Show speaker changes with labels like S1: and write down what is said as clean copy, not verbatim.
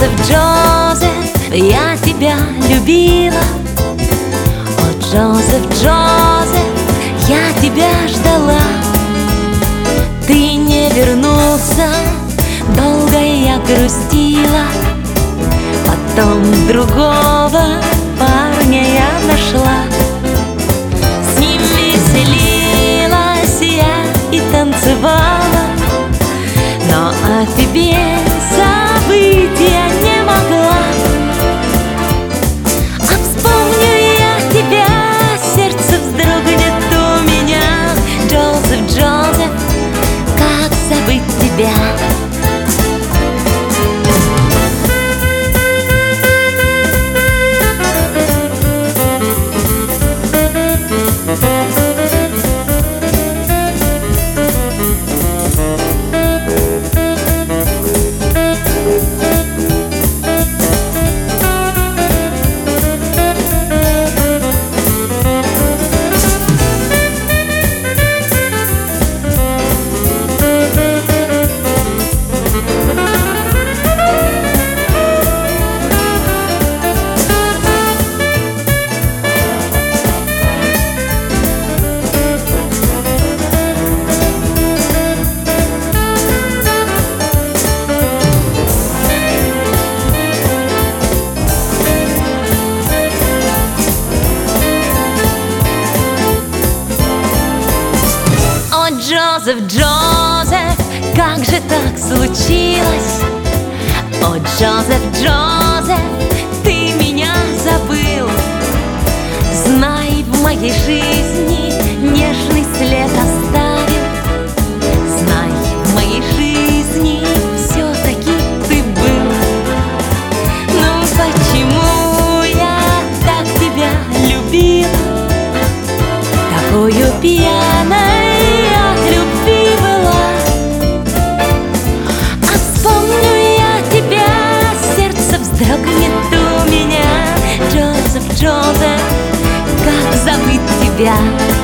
S1: Джозеф, Джозеф, я тебя любила. О, Джозеф, Джозеф, я тебя ждала. Ты не вернулся, долго я грустила. Потом другого парня я нашла. С ним веселилась я и танцевала, но о тебе забыть я не могла. А вспомню я тебя, сердце вздрогнет у меня. Джозеф, Джозеф, как забыть тебя? Джозеф, Джозеф, как же так случилось? О, Джозеф, Джозеф, ты меня забыл. Знай, в моей жизни нежный след оставил. Знай, в моей жизни все-таки ты был. Ну почему я так тебя любила, такую пьяной от любви была? А вспомню я тебя, сердце вздрогнет у меня. Джозеф, Джозеф, как забыть тебя?